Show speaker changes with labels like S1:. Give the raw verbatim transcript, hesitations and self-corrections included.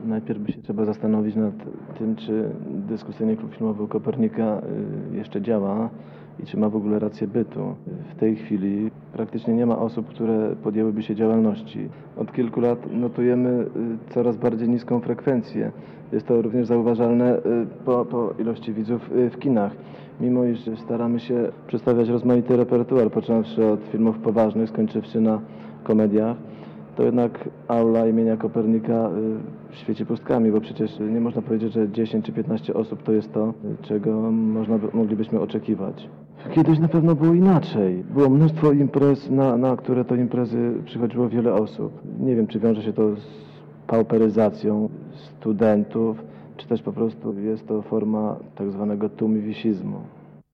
S1: Najpierw by się trzeba zastanowić nad tym, czy dyskusyjny klub filmowy u Kopernika jeszcze działa i czy ma w ogóle rację bytu. W tej chwili praktycznie nie ma osób, które podjęłyby się działalności. Od kilku lat notujemy coraz bardziej niską frekwencję. Jest to również zauważalne po, po ilości widzów w kinach. Mimo iż staramy się przedstawiać rozmaity repertuar, począwszy od filmów poważnych, skończywszy na komediach, to jednak aula imienia Kopernika świeci pustkami, bo przecież nie można powiedzieć, że dziesięć czy piętnaście osób to jest to, czego można, moglibyśmy oczekiwać. Kiedyś na pewno było inaczej. Było mnóstwo imprez, na, na które to imprezy przychodziło wiele osób. Nie wiem, czy wiąże się to z pauperyzacją studentów, czy też po prostu jest to forma tak zwanego tumiwisizmu.